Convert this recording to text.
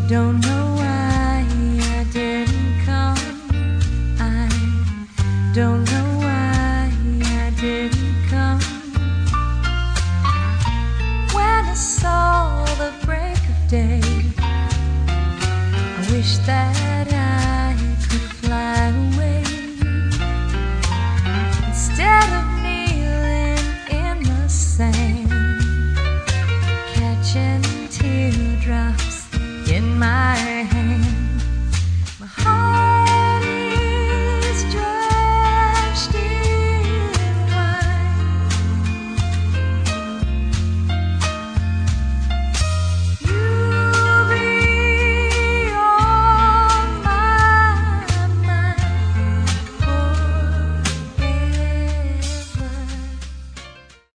Don't know why I didn't come. I don't know why I didn't come. When I saw the break of day,